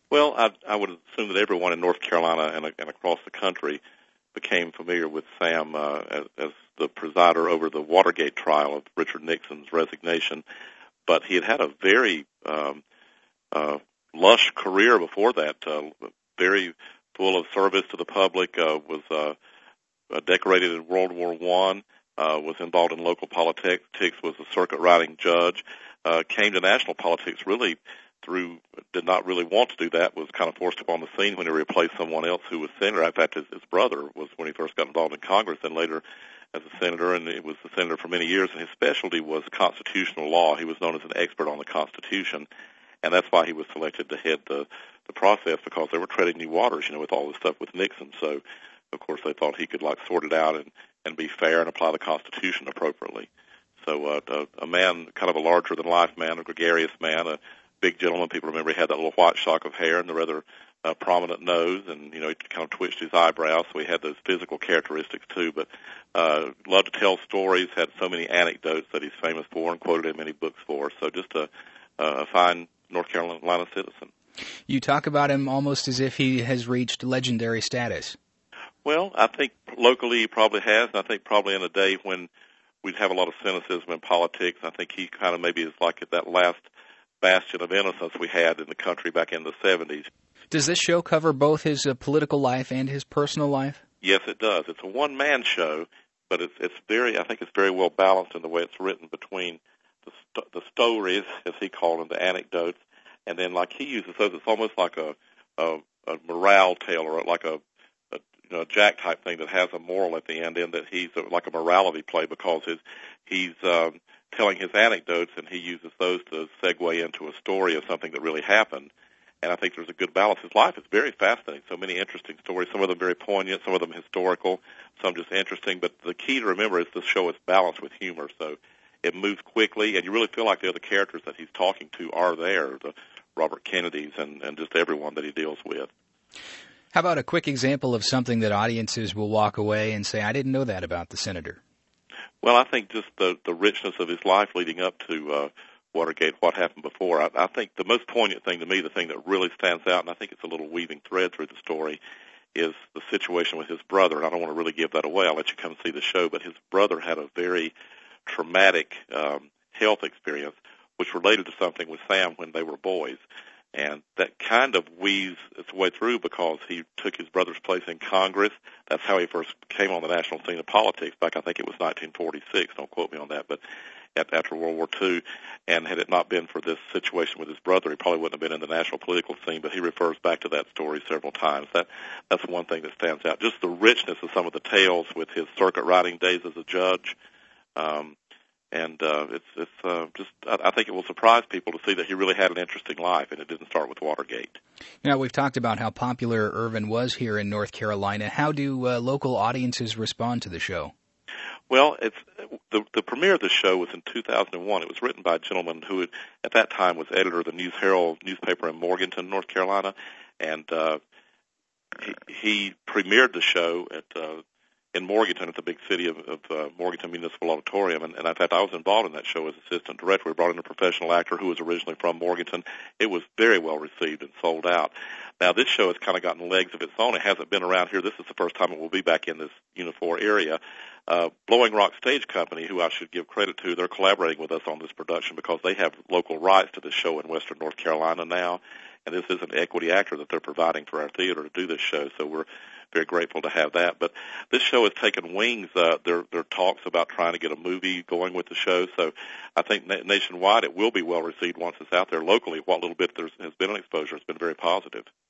Well, I would assume that everyone in North Carolina and across the country became familiar with Sam as the presider over the Watergate trial of Richard Nixon's resignation. But he had a very lush career before that, very full of service to the public, was decorated in World War I, was involved in local politics, was a circuit riding judge, came to national politics really did not really want to do that, was kind of forced upon the scene when he replaced someone else who was senator. In fact, his brother was when he first got involved in Congress, and later as a senator, and he was the senator for many years, and his specialty was constitutional law. He was known as an expert on the Constitution, and that's why he was selected to head the process, because they were treading new waters, with all this stuff with Nixon. So, of course, they thought he could sort it out and be fair and apply the Constitution appropriately. So a man, kind of a larger-than-life man, a gregarious man, a big gentleman. People remember he had that little white shock of hair and the rather prominent nose, and, he kind of twitched his eyebrows, so he had those physical characteristics too. But loved to tell stories, had so many anecdotes that he's famous for and quoted in many books for. So just a fine North Carolina citizen. You talk about him almost as if he has reached legendary status. Well, I think locally he probably has, and I think probably in a day when we'd have a lot of cynicism in politics, I think he kind of maybe is like at that last bastion of innocence we had in the country back in the 70s. Does this show cover both his political life and his personal life? Yes, it does. It's a one-man show, but I think it's very well balanced in the way it's written between the stories, as he called them, the anecdotes, and then like he uses those, it's almost like a morale tale, or like a Jack type thing that has a moral at the end, in that he's like a morality play, because he's telling his anecdotes, and he uses those to segue into a story of something that really happened. And I think there's a good balance. His life is very fascinating. So many interesting stories, some of them very poignant, some of them historical, some just interesting. But the key to remember is this show is balanced with humor. So it moves quickly, and you really feel like the other characters that he's talking to are there, the Robert Kennedys and just everyone that he deals with. How about a quick example of something that audiences will walk away and say, I didn't know that about the senator? Well, I think just the richness of his life leading up to Watergate, what happened before. I think the most poignant thing to me, the thing that really stands out, and I think it's a little weaving thread through the story, is the situation with his brother. And I don't want to really give that away. I'll let you come see the show. But his brother had a very traumatic health experience, which related to something with Sam when they were boys. And that kind of weaves its way through, because he took his brother's place in Congress. That's how he first came on the national scene of politics back, I think it was 1946. Don't quote me on that. But after World War II, and had it not been for this situation with his brother, he probably wouldn't have been in the national political scene, but he refers back to that story several times. That's one thing that stands out. Just the richness of some of the tales with his circuit riding days as a judge. I think it will surprise people to see that he really had an interesting life, and it didn't start with Watergate. Now, we've talked about how popular Irvin was here in North Carolina. How do local audiences respond to the show? Well, the premiere of the show was in 2001. It was written by a gentleman who, at that time, was editor of the News Herald newspaper in Morganton, North Carolina, and he premiered the show in Morganton, at the big city of Morganton Municipal Auditorium. And in fact, I was involved in that show as assistant director. We brought in a professional actor who was originally from Morganton. It was very well received and sold out. Now, this show has kind of gotten legs of its own. It hasn't been around here. This is the first time it will be back in this Unifor area. Blowing Rock Stage Company, who I should give credit to, they're collaborating with us on this production, because they have local rights to this show in western North Carolina now. And this is an equity actor that they're providing for our theater to do this show. So we're very grateful to have that. But this show has taken wings. There are talks about trying to get a movie going with the show. So I think nationwide it will be well received once it's out there. Locally, what little bit there has been an exposure has been very positive.